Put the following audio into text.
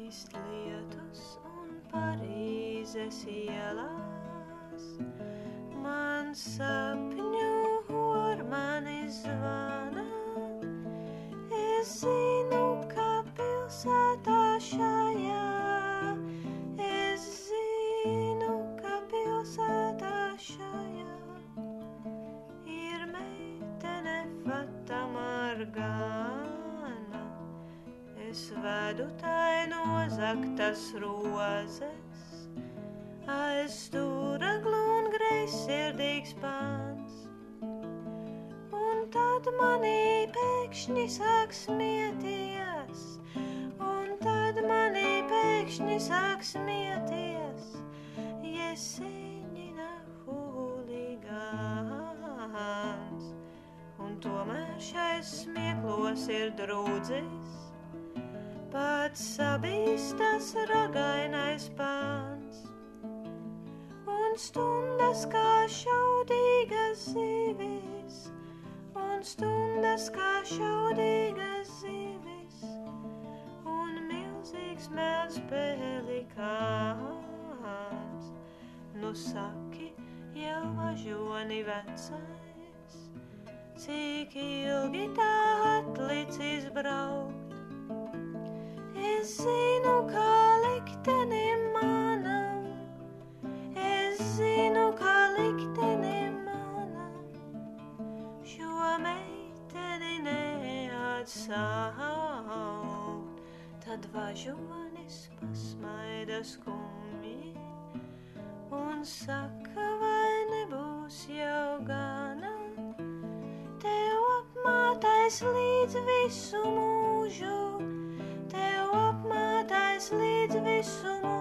Līst lietus un Parīzes ielās, man sapņu ormani zvana. Es zinu, ka pilsētā šajā, es zinu, ka pilsētā šajā ir meitene Fata Morgana. Es vedu tai nozagtas rozes, aiz stūraglu un greizsirdīgs pāns. Un tad manī pēkšņi sāk smieties, un tad manī pēkšņi sāk smieties, Jeseņina huligāns. Un tomēr šais smieklos ir drūdzis, pats sabīstas ragainais pāns. Un stundas kā šaudīgas zivis, un stundas kā šaudīgas zivis, un milzīgs melns pelikāns. Nu saki, jau važoni vecais, cik ilgi tā atlicis braukt. Es zinu, kā liktenim manam, es zinu, kā liktenim manam, šo meiteni neatsaukt. Tad važonis pasmaida skumji un saka, vai nebūs jau gana, tev apmātais līdz visu mūžu, tev apmātais līdz visu mūžu.